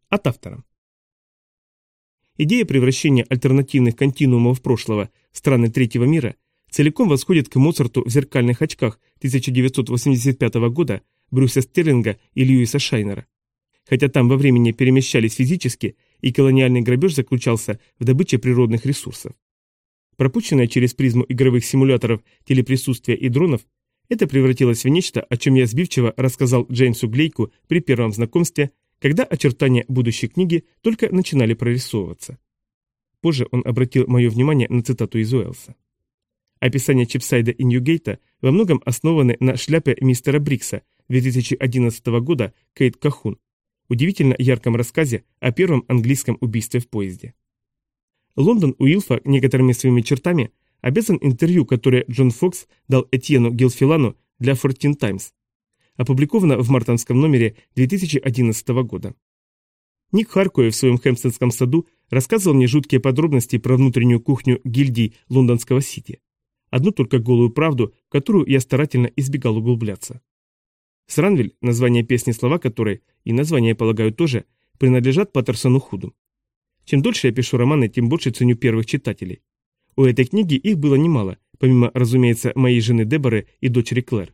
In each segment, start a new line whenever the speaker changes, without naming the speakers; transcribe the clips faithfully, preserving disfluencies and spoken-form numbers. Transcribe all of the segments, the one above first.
От автора. Идея превращения альтернативных континуумов прошлого в страны третьего мира целиком восходит к Моцарту в «Зеркальных очках» тысяча девятьсот восемьдесят пятого года Брюса Стерлинга и Льюиса Шайнера. Хотя там во времени перемещались физически, и колониальный грабеж заключался в добыче природных ресурсов. Пропущенное через призму игровых симуляторов телеприсутствия и дронов, это превратилось в нечто, о чем я сбивчиво рассказал Джеймсу Глейку при первом знакомстве, когда очертания будущей книги только начинали прорисовываться. Позже он обратил мое внимание на цитату из Уэллса. Описания Чипсайда и Ньюгейта во многом основаны на шляпе мистера Брикса две тысячи одиннадцатого года Кейт Кахун, удивительно ярком рассказе о первом английском убийстве в поезде. Лондон Уилфа некоторыми своими чертами обязан интервью, которое Джон Фокс дал Этьену Гилфилану для Fourteen Times, опубликовано в мартовском номере две тысячи одиннадцатого года. Ник Харкуэ в своем Хэмпстонском саду рассказывал мне жуткие подробности про внутреннюю кухню гильдий лондонского Сити. Одну только голую правду, в которую я старательно избегал углубляться. Сранвиль, название песни, слова которой, и название, я полагаю, тоже, принадлежат Паттерсону Худу. Чем дольше я пишу романы, тем больше ценю первых читателей. У этой книги их было немало, помимо, разумеется, моей жены Деборы и дочери Клэр.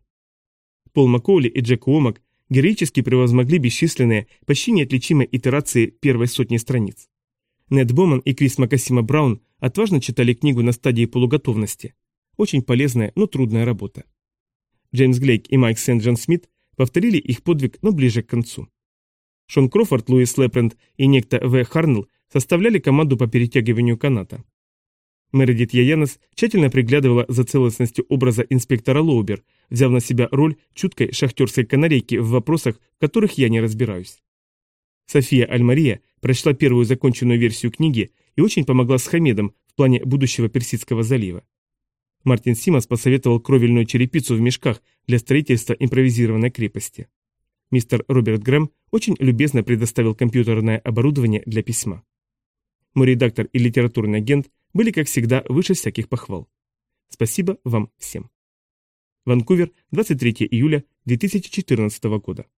Пол Маккоули и Джек Уомак героически превозмогли бесчисленные, почти неотличимые итерации первой сотни страниц. Нед Боман и Крис Макасима Браун отважно читали книгу на стадии полуготовности. Очень полезная, но трудная работа. Джеймс Глейк и Майк Сент-Джон Смит повторили их подвиг, но ближе к концу. Шон Крофорд, Луис Лепрент и некто В. Харнелл составляли команду по перетягиванию каната. Мередит Яянес тщательно приглядывала за целостностью образа инспектора Лоубер, взяв на себя роль чуткой шахтерской канарейки в вопросах, в которых я не разбираюсь. София Аль-Мария прочла первую законченную версию книги и очень помогла с Хамедом в плане будущего Персидского залива. Мартин Симмонс посоветовал кровельную черепицу в мешках для строительства импровизированной крепости. Мистер Роберт Грэм очень любезно предоставил компьютерное оборудование для письма. Мой редактор и литературный агент были, как всегда, выше всяких похвал. Спасибо вам всем. Ванкувер, двадцать третьего июля две тысячи четырнадцатого года.